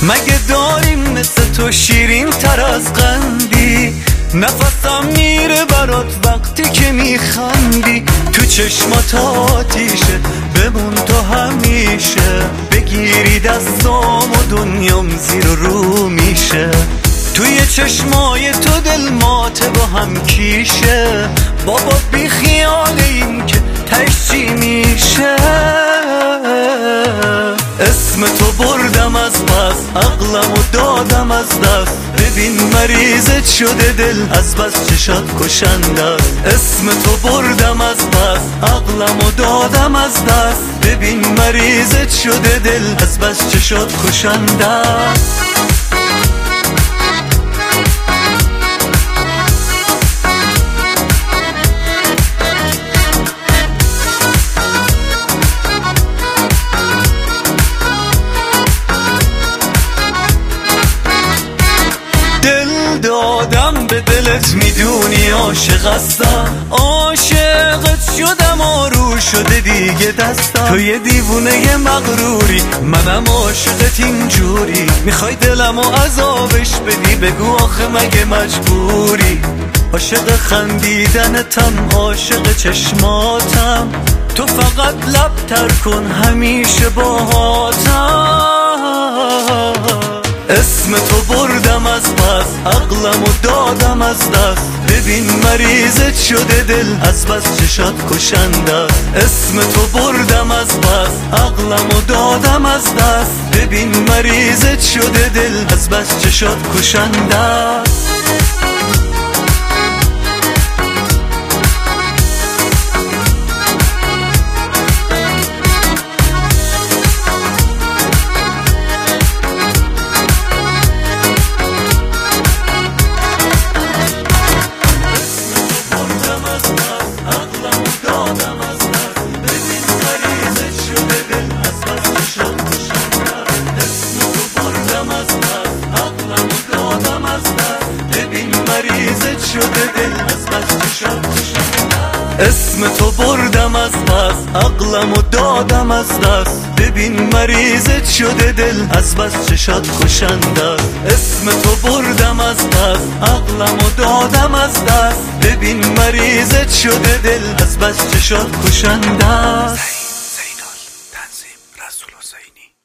مگه داریم مثل تو شیرین تر از قندی؟ نفسم میره برات وقتی که میخندی. تو چشمات آتیشه بمون تو همیشه، بگیری دستام و دنیام زیر و رو میشه. توی چشمای تو دل ماته با هم کیشه، بابا بی خیال این که تش چی میشه. اسم تو بردم از پس، عقلمو دادم از دست. ببین مریضت شده دل از بس چشات کشنده است. اسم تو بردم از پس، عقلمو دادم از دست. ببین مریضت شده دل از بس چشات کشنده است. دادم به دلت میدونی عاشق هستم، عاشقت شدم آرو شده دیگه دستم. تو یه دیوونه مغروری، منم عاشقت اینجوری. میخوای دلمو عذابش بدی، بگو آخه مگه مجبوری؟ عاشق خندیدنتم، عاشق چشماتم. تو فقط لب تر کن همیشه باهاتم. اسم تو بردم از پس، عقلمو دادم از دست. ببین مریضت شده دل از بس چشات کشنده است. اسم تو بردم از پس، عقلمو دادم از دست. ببین مریضت شده دل از بس چشات کشنده است. اسم تو بردم از پس، عقلمو دادم از دست. ببین مریضت شده دل از بس چشات کشنده است. اسم تو بردم از پس، عقلمو دادم از دست. ببین مریضت شده دل از بس چشات کشنده است.